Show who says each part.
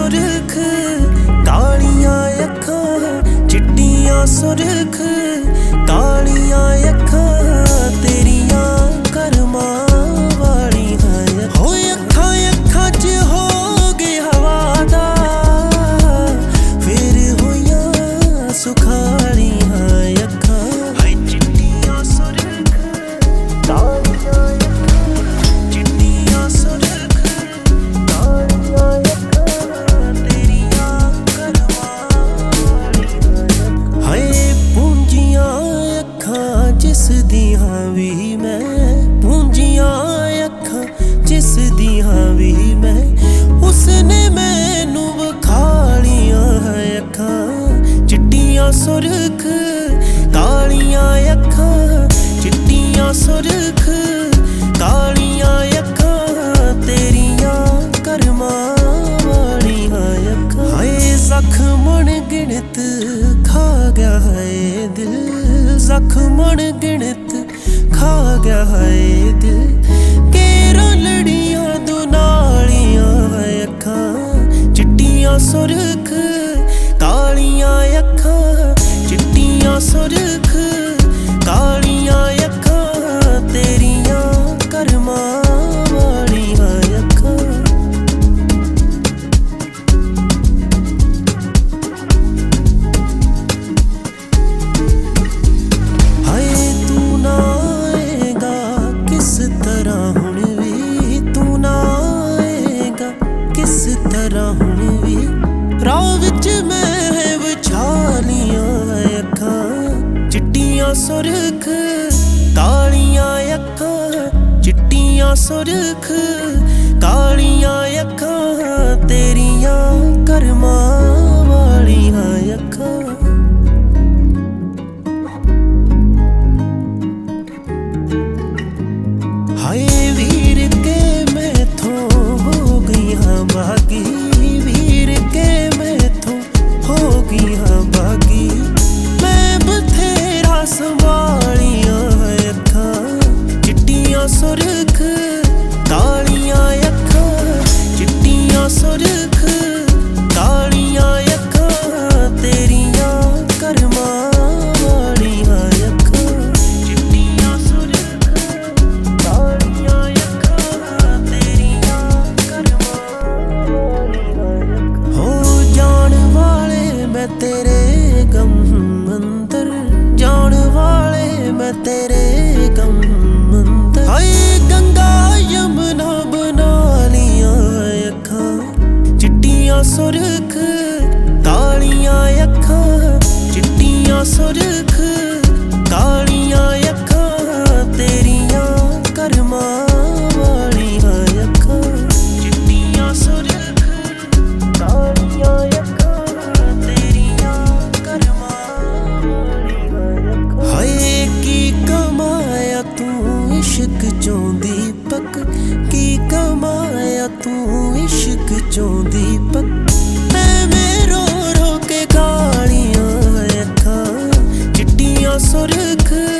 Speaker 1: सुरख कालियां अखां चिट्टियां सुरख कालियां अखां तेरियां करमां वालियां हो अखां अखां च हो गए हवा दा फिर होइयां सुखालियां अखां हाय चिट्टियां सुरख कालियां जिस दियां भी मैं पूंजियां अखां जिस दियां भी मैं उसने मैनू विखालियां अखां चिट्टियां सुरख कालियां अखां चिट्टियां सुरख कालियां अखां तेरियां करमां वालियां अखां हाय जख्म अनगिनत खा गया है दिल जख्म अनगिनत खा गया है दिल केरा लड़ियां दुनालियां अखां चिट्टियां सुरख कालियां अखां चिट्टियां सुरख कालियां अखां तेरियां करमां वालियां अखां राह विच मैं विछालियां अखां चिट्टियां सुरख कालियां अखां चिट्टियां सुरख कालियां अखां तेरियां करमां वालियां अखां हाय वीर के मैथों हो गई हाँ बागी वीर के मैथों हो गई हाँ बागी मैं बथेरा संभालियां अखां चिट्टियां सुरख कालियां अखां चिट्टियां सुरख कालियां अखां तेरियां करमां वालियां अखां चिट्टियां सुरख कालियां अखां तेरियां करमां वालियां हो जान वाले मैं तेरे गम अंदर जान वाले मैं तेरे गम अंदर हाय गंगा यमुना बना लियां अखां चिट्टियां सुरख कालियां अखां चिट्टियां सुरख कालियां अखां तेरियां करमां वालियां अखां चिट्टियां सुरख कालियां अखां तेरियां करमां वालियां अखां हाय की कमाया तू इश्क चों दीपक की कमाया तू इश्क चों दीपक मैं रो रो के गालियां अखां चिट्टियां सुरख